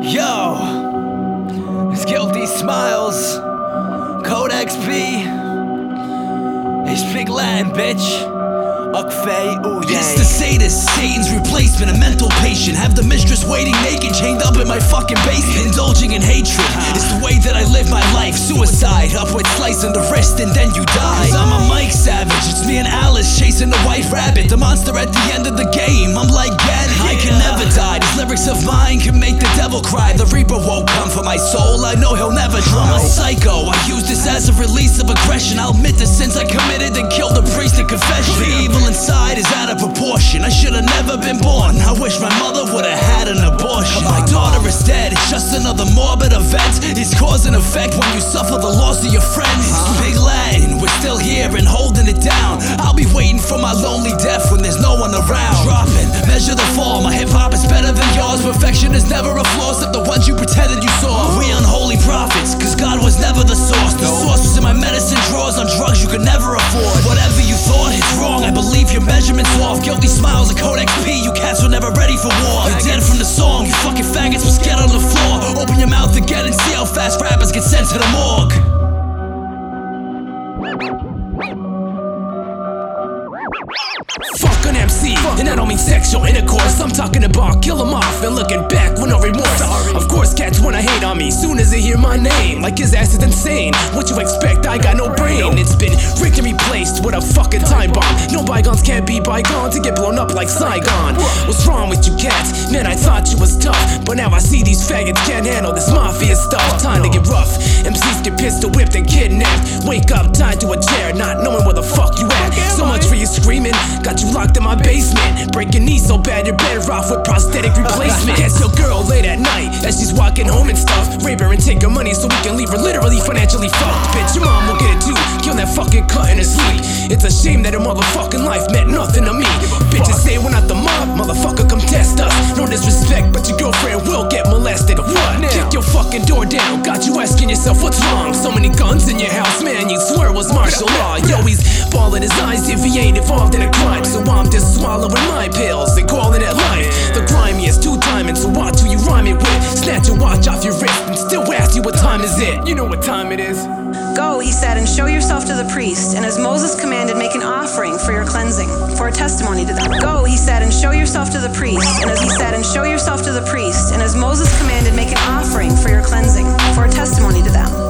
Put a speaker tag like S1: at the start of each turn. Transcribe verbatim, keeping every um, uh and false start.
S1: Yo, it's Guilty Smiles, Codex P, it's Big Latin, bitch. Ukfei, ooh, yeah.
S2: It's the sadist, Satan's replacement, a mental patient. Have the mistress waiting naked, chained up in my fucking basement. Indulging in hatred, it's the way that I live my life. Suicide, upward slice on the wrist and then you die. Cause I'm a Mike Savage, it's me and Alice chasing the white rabbit. The monster at the end of the game, I'm like get it. I can never die, these lyrics of mine can make the devil cry. The reaper won't come for my soul, I know he'll never try. I'm a psycho, I use this as a release of aggression. I'll admit the sins I committed and killed the priest in confession. The evil inside is out of proportion, I should've never been born. I wish my mother would've had an abortion. My daughter is dead, it's just another morbid event. It's cause and effect when you suffer the loss of your friends. Big Latin, we're still here and holding it down. I'll be waiting for my lonely death when there's no one around. Dropping, measure the fall, my hip-hop is better than yours. Perfection is never a flaw except the ones you pretended you saw. We unholy prophets, cause God was never the source. The source was in my medicine drawers on drugs you could never afford. Whatever you thought, it's wrong, I believe your measurements off. Guilty Smiles and Codex P, you cats were never ready for war. You're dead from the song, you fucking faggots was get on the floor. Open your mouth again and see how fast rappers get sent to the morgue. Fuck an M C, and I don't mean sexual intercourse. I'm talking about kill 'em off and looking back with no remorse. Sorry. Of course cats wanna hate on me soon as they hear my name. Like his ass is insane, what you expect, I got no brain. It's been rigged and replaced with a fucking time bomb. No bygones can't be bygones to get blown up like Saigon. What's wrong with you cats? Man, I thought you was tough, but now I see these faggots can't handle this mafia stuff. Time to get rough, M Cs get pistol whipped and kidnapped. Wake up tied to a chair, not knowing where the fuck you at. So much for you screaming, got you locked in my basement. Break your knees so bad you're better off with prosthetic replacement. Catch your girl late at night as she's walking home and stuff. Rape her and take her money so we can leave her literally financially fucked. Bitch, your mom will get it too, kill that fucking cut in her sleep. It's a shame that her motherfucking life meant nothing to me. Bitches say we're not the mob, motherfucker come test us. No disrespect, but your girlfriend will get molested. What now? Kick your fucking door down, got you asking yourself what's wrong. So many guns in your house, man, you swear it was martial law. Yo, he's ballin' his eyes if he ain't involved in a crime. So I'm just swallowing my pills and calling it life. The grimiest two-timing, so watch who you rhyme it with. Snatch your watch off your wrist and still ask you what time is it. You know what time it is.
S3: Go, he said, and show yourself to the priest, and as Moses commanded, make an offering for your cleansing, for a testimony to them. Go, he said, and show yourself to the priest, and as he said, and show yourself to the priest, and as Moses commanded, make an offering for your cleansing, for a testimony to them.